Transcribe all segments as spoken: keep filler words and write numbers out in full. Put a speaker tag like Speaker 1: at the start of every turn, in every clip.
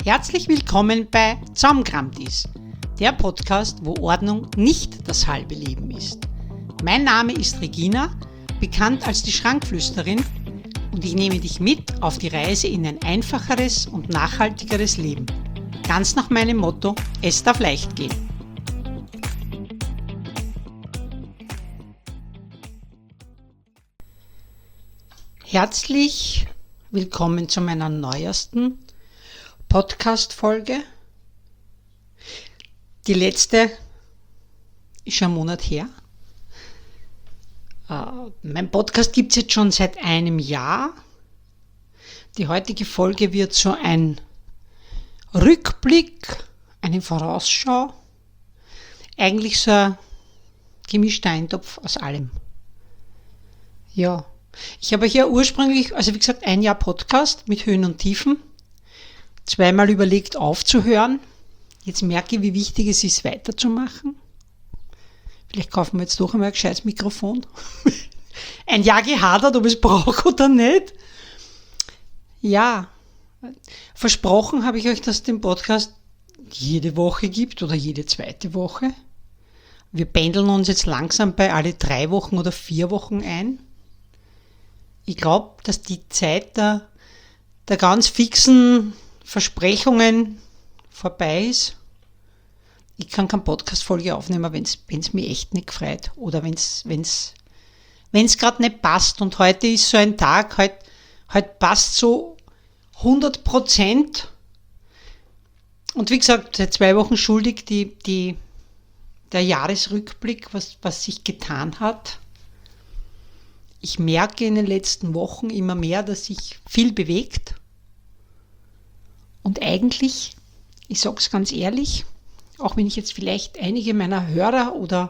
Speaker 1: Herzlich willkommen bei Zaumkramtis, der Podcast, wo Ordnung nicht das halbe Leben ist. Mein Name ist Regina, bekannt als die Schrankflüsterin, und ich nehme dich mit auf die Reise in ein einfacheres und nachhaltigeres Leben. Ganz nach meinem Motto, es darf leicht gehen. Herzlich willkommen zu meiner neuesten Podcast-Folge. Die letzte ist schon einen Monat her. Uh, mein Podcast gibt es jetzt schon seit einem Jahr. Die heutige Folge wird so ein Rückblick, eine Vorausschau, eigentlich so ein gemischter Eintopf aus allem. Ja, ich habe hier ursprünglich, also wie gesagt, ein Jahr Podcast mit Höhen und Tiefen, zweimal überlegt aufzuhören. Jetzt merke ich, wie wichtig es ist, weiterzumachen. Vielleicht kaufen wir jetzt doch einmal ein gescheites Mikrofon. Ein Jahr gehadert, ob ich es brauche oder nicht. Ja, versprochen habe ich euch, dass es den Podcast jede Woche gibt oder jede zweite Woche. Wir pendeln uns jetzt langsam bei alle drei Wochen oder vier Wochen ein. Ich glaube, dass die Zeit der, der ganz fixen Versprechungen vorbei ist. Ich kann keine Podcast-Folge aufnehmen, wenn es mich echt nicht gefreut oder wenn es gerade nicht passt. Und heute ist so ein Tag, heute, heute passt so hundert Prozent. Und wie gesagt, seit zwei Wochen schuldig die, die, der Jahresrückblick, was, was sich getan hat. Ich merke in den letzten Wochen immer mehr, dass sich viel bewegt. Und eigentlich, ich sage es ganz ehrlich, auch wenn ich jetzt vielleicht einige meiner Hörer oder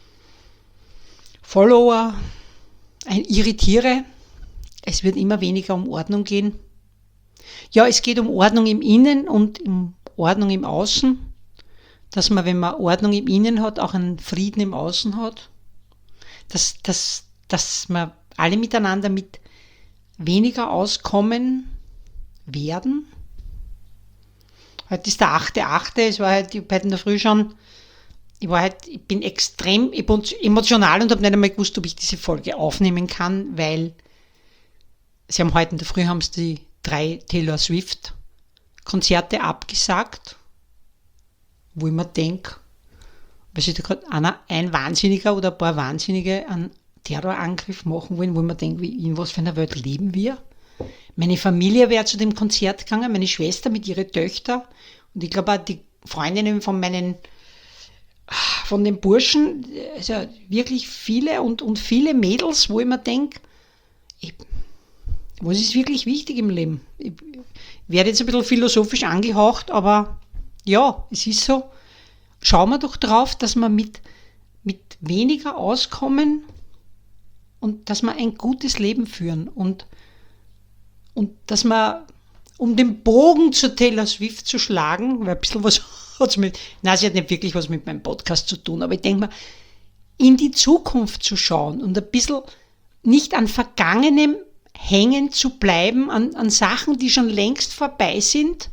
Speaker 1: Follower irritiere, es wird immer weniger um Ordnung gehen. Ja, es geht um Ordnung im Innen und um Ordnung im Außen, dass man, wenn man Ordnung im Innen hat, auch einen Frieden im Außen hat, dass, dass, dass wir alle miteinander mit weniger auskommen werden. Heute ist der achte achte Es war halt, ich habe heute in der Früh schon, ich war halt, ich bin extrem emotional und habe nicht einmal gewusst, ob ich diese Folge aufnehmen kann, weil sie haben heute in der Früh haben sie die drei Taylor Swift Konzerte abgesagt, wo ich mir denke, weil sich da gerade einer, ein Wahnsinniger oder ein paar Wahnsinnige einen Terrorangriff machen wollen, wo ich mir denke, wie, in was für einer Welt leben wir? Meine Familie wäre zu dem Konzert gegangen, meine Schwester mit ihren Töchtern und ich glaube auch die Freundinnen von meinen, von den Burschen, also wirklich viele und, und viele Mädels, wo ich mir denke, ich, was ist wirklich wichtig im Leben? Ich werde jetzt ein bisschen philosophisch angehaucht, aber ja, es ist so, schauen wir doch drauf, dass wir mit, mit weniger auskommen und dass wir ein gutes Leben führen und Und dass man, um den Bogen zu Taylor Swift zu schlagen, weil ein bisschen was hat es mit, nein, sie hat nicht wirklich was mit meinem Podcast zu tun, aber ich denke mal, in die Zukunft zu schauen und ein bisschen nicht an Vergangenem hängen zu bleiben, an, an Sachen, die schon längst vorbei sind,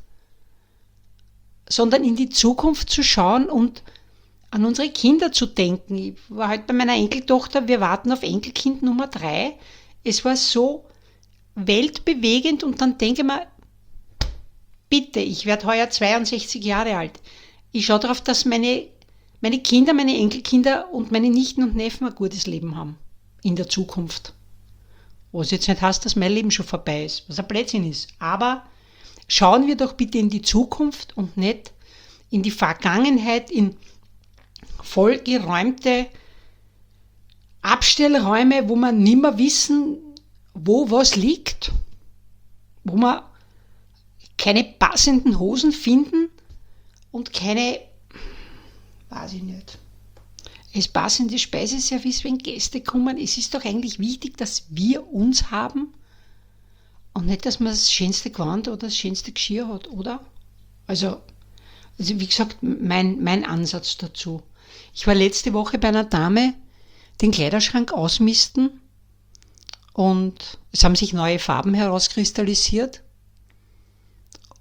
Speaker 1: sondern in die Zukunft zu schauen und an unsere Kinder zu denken. Ich war heute bei meiner Enkeltochter, wir warten auf Enkelkind Nummer drei. Es war so weltbewegend und dann denke ich mir, bitte, ich werde heuer zweiundsechzig Jahre alt. Ich schaue darauf, dass meine, meine Kinder, meine Enkelkinder und meine Nichten und Neffen ein gutes Leben haben in der Zukunft. Was jetzt nicht heißt, dass mein Leben schon vorbei ist, was ein Blödsinn ist. Aber schauen wir doch bitte in die Zukunft und nicht in die Vergangenheit, in vollgeräumte Abstellräume, wo wir nicht mehr wissen, wo was liegt, wo wir keine passenden Hosen finden und keine, weiß ich nicht, es passende Speiseservice, wenn Gäste kommen. Es ist doch eigentlich wichtig, dass wir uns haben und nicht, dass man das schönste Gewand oder das schönste Geschirr hat, oder? Also, also wie gesagt, mein, mein Ansatz dazu. Ich war letzte Woche bei einer Dame den Kleiderschrank ausmisten und es haben sich neue Farben herauskristallisiert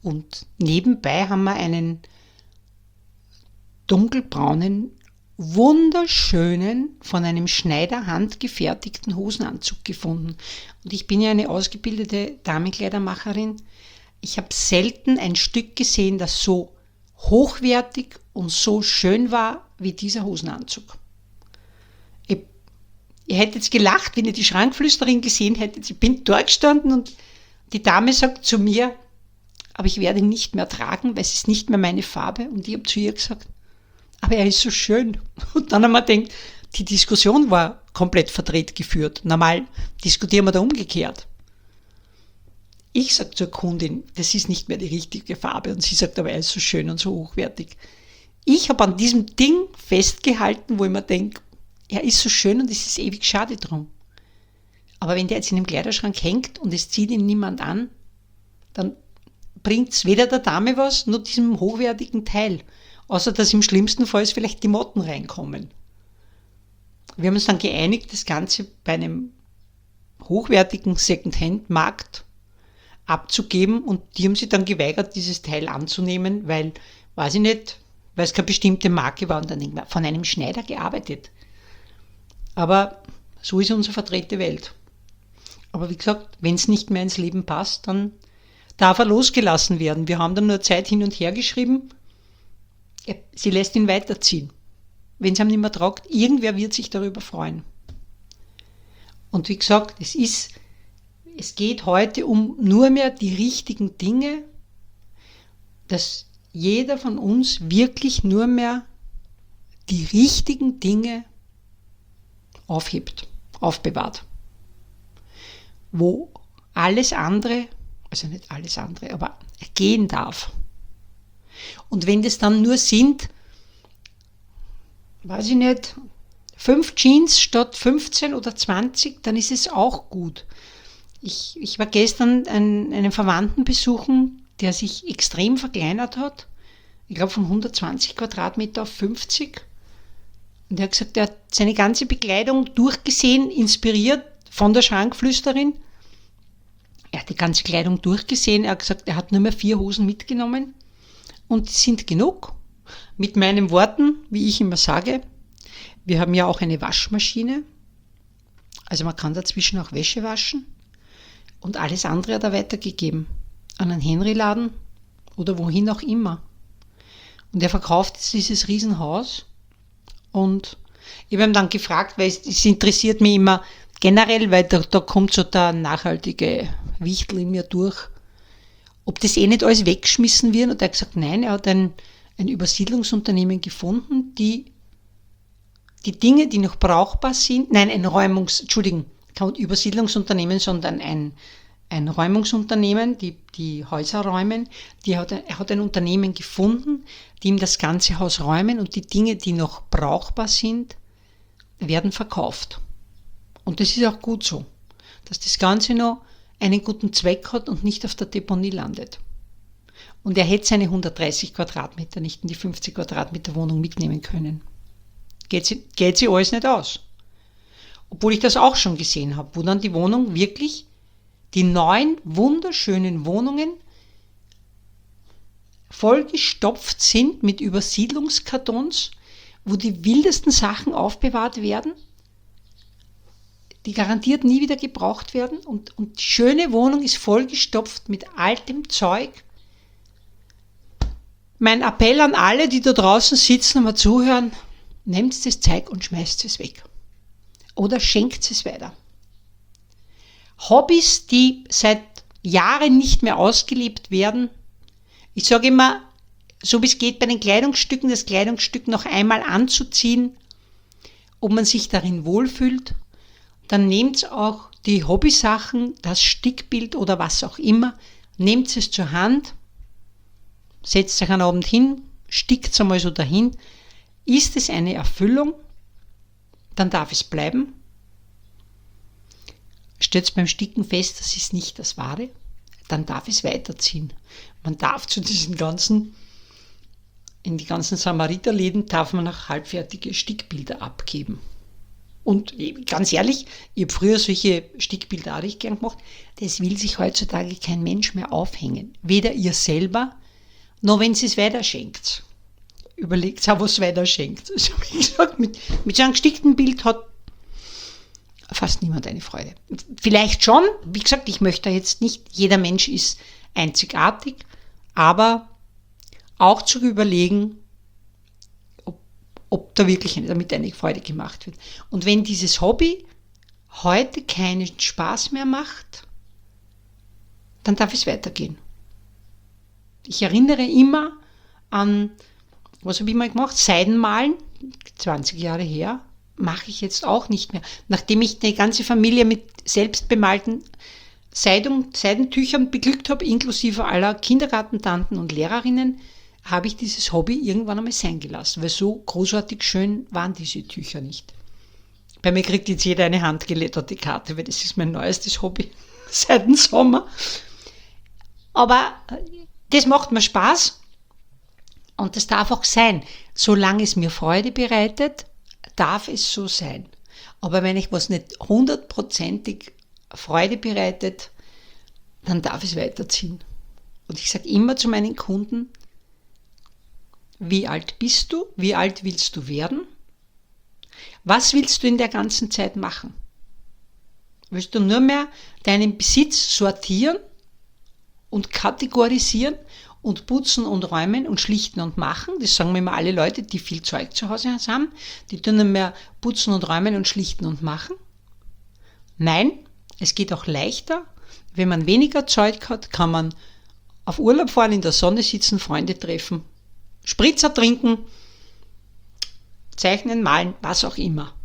Speaker 1: Und nebenbei haben wir einen dunkelbraunen, wunderschönen, von einem Schneider handgefertigten Hosenanzug gefunden. Und ich bin ja eine ausgebildete Damenkleidermacherin. Ich habe selten ein Stück gesehen, das so hochwertig und so schön war wie dieser Hosenanzug. Ich, ihr hättet jetzt gelacht, wenn ihr die Schrankflüsterin gesehen hättet. Ich bin dort gestanden und die Dame sagt zu mir, aber ich werde ihn nicht mehr tragen, weil es ist nicht mehr meine Farbe. Und ich habe zu ihr gesagt, aber er ist so schön. Und dann haben wir gedacht, die Diskussion war komplett verdreht geführt. Normal diskutieren wir da umgekehrt. Ich sage zur Kundin, das ist nicht mehr die richtige Farbe. Und sie sagt, aber er ist so schön und so hochwertig. Ich habe an diesem Ding festgehalten, wo ich mir denke, er ist so schön und es ist ewig schade drum. Aber wenn der jetzt in dem Kleiderschrank hängt und es zieht ihn niemand an, dann bringt es weder der Dame was, noch diesem hochwertigen Teil. Außer dass im schlimmsten Fall vielleicht die Motten reinkommen. Wir haben uns dann geeinigt, das Ganze bei einem hochwertigen Secondhand-Markt abzugeben und die haben sich dann geweigert, dieses Teil anzunehmen, weil, weiß ich nicht, weil es keine bestimmte Marke war und dann denkt man, von einem Schneider gearbeitet. Aber so ist unsere verdrehte Welt. Aber wie gesagt, wenn es nicht mehr ins Leben passt, dann darf er losgelassen werden. Wir haben dann nur Zeit hin und her geschrieben, sie lässt ihn weiterziehen. Wenn es ihm nicht mehr tragt, irgendwer wird sich darüber freuen. Und wie gesagt, es ist, es geht heute um nur mehr die richtigen Dinge, dass jeder von uns wirklich nur mehr die richtigen Dinge aufhebt, aufbewahrt. Wo alles andere, also nicht alles andere, aber gehen darf. Und wenn das dann nur sind, weiß ich nicht, fünf Jeans statt fünfzehn oder zwanzig, dann ist es auch gut. Ich, ich war gestern einen, einen Verwandten besuchen, der sich extrem verkleinert hat. Ich glaube von hundertzwanzig Quadratmeter auf fünfzig. Und er hat gesagt, er hat seine ganze Bekleidung durchgesehen, inspiriert von der Schrankflüsterin. Er hat die ganze Kleidung durchgesehen. Er hat gesagt, er hat nur mehr vier Hosen mitgenommen. Und die sind genug. Mit meinen Worten, wie ich immer sage, wir haben ja auch eine Waschmaschine. Also man kann dazwischen auch Wäsche waschen. Und alles andere hat er weitergegeben. An einen Henry-Laden oder wohin auch immer. Und er verkauft jetzt dieses Riesenhaus. Und ich habe ihn dann gefragt, weil es, es interessiert mich immer generell, weil da, da kommt so der nachhaltige Wichtel in mir durch, ob das eh nicht alles weggeschmissen wird. Und er hat gesagt, nein, er hat ein, ein Übersiedlungsunternehmen gefunden, die die Dinge, die noch brauchbar sind, nein, ein Räumungs, Entschuldigung, kein Übersiedlungsunternehmen, sondern ein, ein Räumungsunternehmen, die die Häuser räumen, die hat, er hat ein Unternehmen gefunden, die ihm das ganze Haus räumen und die Dinge, die noch brauchbar sind, werden verkauft. Und das ist auch gut so, dass das Ganze noch einen guten Zweck hat und nicht auf der Deponie landet. Und er hätte seine hundertdreißig Quadratmeter nicht in die fünfzig Quadratmeter Wohnung mitnehmen können. Geht sie, geht sie alles nicht aus. Obwohl ich das auch schon gesehen habe, wo dann die Wohnung wirklich, die neun wunderschönen Wohnungen vollgestopft sind mit Übersiedlungskartons, wo die wildesten Sachen aufbewahrt werden, die garantiert nie wieder gebraucht werden. Und, und die schöne Wohnung ist vollgestopft mit altem Zeug. Mein Appell an alle, die da draußen sitzen und mal zuhören, nehmt das Zeug und schmeißt es weg. Oder schenkt es weiter. Hobbys, die seit Jahren nicht mehr ausgelebt werden. Ich sage immer, so wie es geht bei den Kleidungsstücken, das Kleidungsstück noch einmal anzuziehen, ob man sich darin wohlfühlt. Dann nehmt auch die Hobbysachen, das Stickbild oder was auch immer, nehmt es zur Hand, setzt euch einen Abend hin, stickt es einmal so dahin. Ist es eine Erfüllung, dann darf es bleiben. Stellt beim Sticken fest, das ist nicht das Wahre, dann darf es weiterziehen. Man darf zu diesen ganzen, in die ganzen Samariterläden darf man auch halbfertige Stickbilder abgeben. Und ganz ehrlich, ich habe früher solche Stickbilder auch nicht gern gemacht. Das will sich heutzutage kein Mensch mehr aufhängen. Weder ihr selber, noch wenn sie es weiter schenkt. Überlegt auch, was es weiter schenkt. Also wie gesagt, mit, mit so einem gestickten Bild hat fast niemand eine Freude. Vielleicht schon, wie gesagt, ich möchte jetzt nicht, jeder Mensch ist einzigartig, aber auch zu überlegen, ob, ob da wirklich damit eine Freude gemacht wird. Und wenn dieses Hobby heute keinen Spaß mehr macht, dann darf es weitergehen. Ich erinnere immer an, was habe ich mal gemacht? Seidenmalen, zwanzig Jahre her, mache ich jetzt auch nicht mehr. Nachdem ich die ganze Familie mit selbstbemalten Seidung, Seidentüchern beglückt habe, inklusive aller Kindergartentanten und Lehrerinnen, habe ich dieses Hobby irgendwann einmal sein gelassen, weil so großartig schön waren diese Tücher nicht. Bei mir kriegt jetzt jeder eine handgeletterte Karte, weil das ist mein neuestes Hobby seit dem Sommer. Aber das macht mir Spaß und das darf auch sein. Solange es mir Freude bereitet, darf es so sein. Aber wenn ich was nicht hundertprozentig Freude bereitet, dann darf es weiterziehen. Und ich sage immer zu meinen Kunden, wie alt bist du? Wie alt willst du werden? Was willst du in der ganzen Zeit machen? Willst du nur mehr deinen Besitz sortieren und kategorisieren und putzen und räumen und schlichten und machen? Das sagen mir immer alle Leute, die viel Zeug zu Hause haben. Die tun nicht mehr putzen und räumen und schlichten und machen. Nein, es geht auch leichter. Wenn man weniger Zeug hat, kann man auf Urlaub fahren, in der Sonne sitzen, Freunde treffen, Spritzer trinken, zeichnen, malen, was auch immer.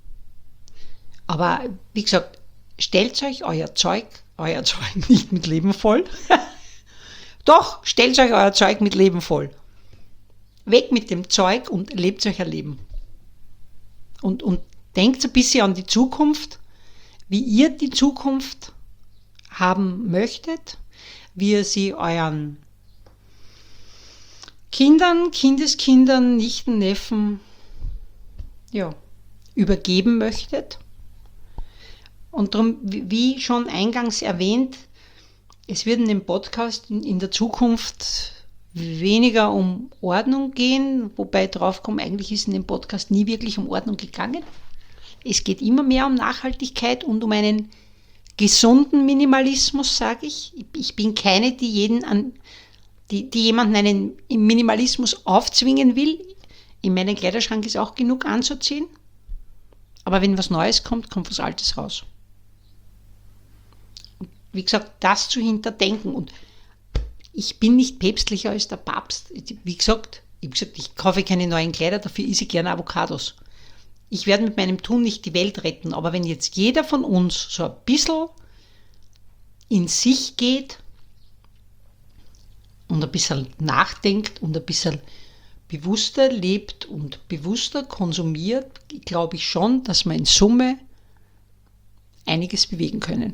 Speaker 1: Aber wie gesagt, stellt euch euer Zeug, euer Zeug nicht mit Leben voll. Doch, stellt euch euer Zeug mit Leben voll. Weg mit dem Zeug und lebt euch ein Leben. Und, und denkt ein bisschen an die Zukunft, wie ihr die Zukunft haben möchtet, wie ihr sie euren Kindern, Kindeskindern, Nichten, Neffen, ja, übergeben möchtet. Und darum, wie schon eingangs erwähnt, es wird in dem Podcast in der Zukunft weniger um Ordnung gehen, wobei draufkommt, eigentlich ist in dem Podcast nie wirklich um Ordnung gegangen. Es geht immer mehr um Nachhaltigkeit und um einen gesunden Minimalismus, sage ich. Ich bin keine, die jeden an Die, die jemanden einen Minimalismus aufzwingen will. In meinem Kleiderschrank ist auch genug anzuziehen. Aber wenn was Neues kommt, kommt was Altes raus. Und wie gesagt, das zu hinterdenken. Und ich bin nicht päpstlicher als der Papst. Wie gesagt, ich habe gesagt, ich kaufe keine neuen Kleider, dafür esse ich gerne Avocados. Ich werde mit meinem Tun nicht die Welt retten. Aber wenn jetzt jeder von uns so ein bisschen in sich geht, und ein bisschen nachdenkt und ein bisschen bewusster lebt und bewusster konsumiert, glaube ich schon, dass wir in Summe einiges bewegen können.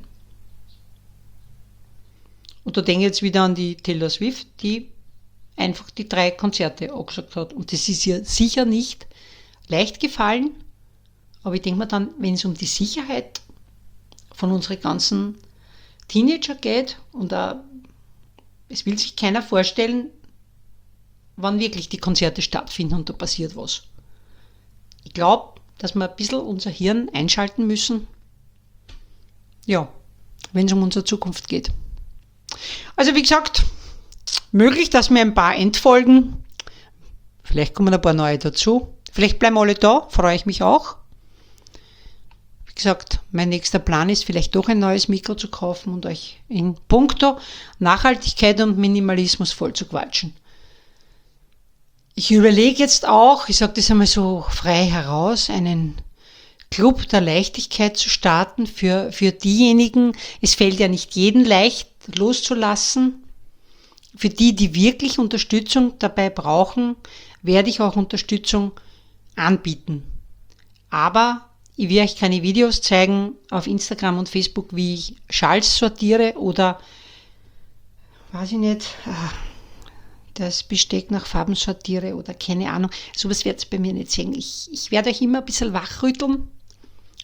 Speaker 1: Und da denke ich jetzt wieder an die Taylor Swift, die einfach die drei Konzerte angesagt hat. Und das ist ihr sicher nicht leicht gefallen, aber ich denke mir dann, wenn es um die Sicherheit von unseren ganzen Teenager geht und auch es will sich keiner vorstellen, wann wirklich die Konzerte stattfinden und da passiert was. Ich glaube, dass wir ein bisschen unser Hirn einschalten müssen, ja, wenn es um unsere Zukunft geht. Also wie gesagt, möglich, dass wir ein paar Endfolgen, vielleicht kommen ein paar neue dazu, vielleicht bleiben alle da, freue ich mich auch. Wie gesagt, mein nächster Plan ist, vielleicht doch ein neues Mikro zu kaufen und euch in puncto Nachhaltigkeit und Minimalismus voll zu quatschen. Ich überlege jetzt auch, ich sage das einmal so frei heraus, einen Club der Leichtigkeit zu starten für, für diejenigen, es fällt ja nicht jedem leicht loszulassen, für die, die wirklich Unterstützung dabei brauchen, werde ich auch Unterstützung anbieten. Aber ich werde euch keine Videos zeigen auf Instagram und Facebook, wie ich Schals sortiere oder, weiß ich nicht, das Besteck nach Farben sortiere oder keine Ahnung. Sowas werdet ihr bei mir nicht sehen. Ich, ich werde euch immer ein bisschen wachrütteln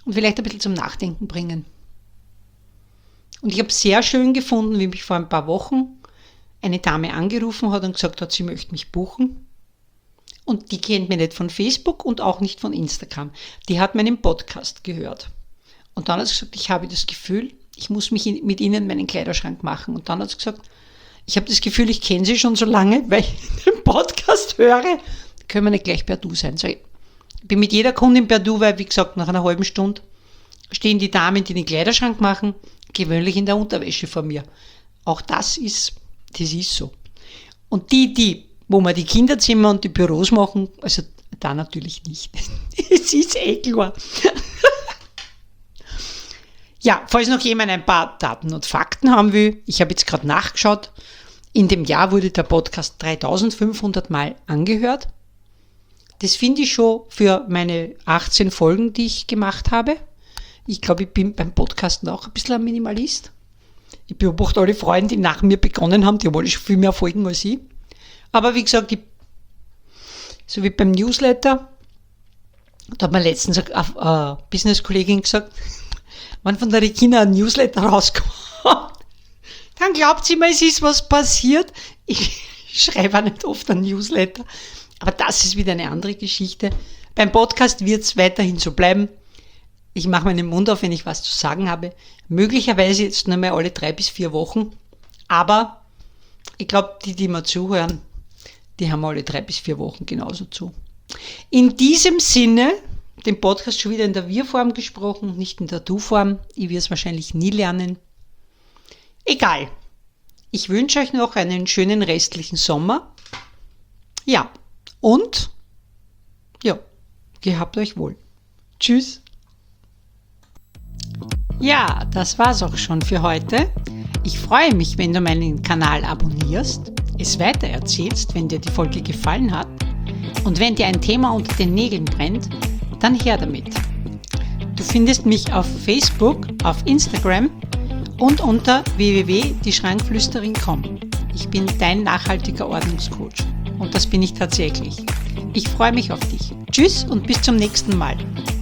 Speaker 1: und vielleicht ein bisschen zum Nachdenken bringen. Und ich habe sehr schön gefunden, wie mich vor ein paar Wochen eine Dame angerufen hat und gesagt hat, sie möchte mich buchen. Und die kennt mich nicht von Facebook und auch nicht von Instagram. Die hat meinen Podcast gehört. Und dann hat sie gesagt, ich habe das Gefühl, ich muss mich in, mit Ihnen meinen Kleiderschrank machen. Und dann hat sie gesagt, ich habe das Gefühl, ich kenne Sie schon so lange, weil ich den Podcast höre. Können wir nicht gleich per Du sein. So, ich bin mit jeder Kundin per Du, weil, wie gesagt, nach einer halben Stunde stehen die Damen, die den Kleiderschrank machen, gewöhnlich in der Unterwäsche vor mir. Auch das ist, das ist so. Und die, die, wo wir die Kinderzimmer und die Büros machen, also da natürlich nicht. Es ist eh klar. Ja, falls noch jemand ein paar Daten und Fakten haben will, ich habe jetzt gerade nachgeschaut, in dem Jahr wurde der Podcast dreitausendfünfhundert Mal angehört. Das finde ich schon für meine achtzehn Folgen, die ich gemacht habe. Ich glaube, ich bin beim Podcasten auch ein bisschen ein Minimalist. Ich beobachte alle Freunde, die nach mir begonnen haben, die haben alle schon viel mehr Folgen als ich. Aber wie gesagt, ich, so wie beim Newsletter, da hat mir letztens eine äh, Business-Kollegin gesagt, wenn von der Regina ein Newsletter rauskommt, dann glaubt sie immer, es ist was passiert. Ich schreibe auch nicht oft ein Newsletter, aber das ist wieder eine andere Geschichte. Beim Podcast wird es weiterhin so bleiben. Ich mache meinen Mund auf, wenn ich was zu sagen habe. Möglicherweise jetzt nur mal alle drei bis vier Wochen. Aber ich glaube, die, die mir zuhören, die haben alle drei bis vier Wochen genauso zu. In diesem Sinne, den Podcast schon wieder in der Wir-Form gesprochen, nicht in der Du-Form. Ich werde es wahrscheinlich nie lernen. Egal. Ich wünsche euch noch einen schönen restlichen Sommer. Ja, und ja, gehabt euch wohl. Tschüss. Ja, das war's auch schon für heute. Ich freue mich, wenn du meinen Kanal abonnierst, es weitererzählst, wenn dir die Folge gefallen hat und wenn dir ein Thema unter den Nägeln brennt, dann her damit. Du findest mich auf Facebook, auf Instagram und unter w w w punkt die schrankflüsterin punkt com. Ich bin dein nachhaltiger Ordnungscoach und das bin ich tatsächlich. Ich freue mich auf dich. Tschüss und bis zum nächsten Mal.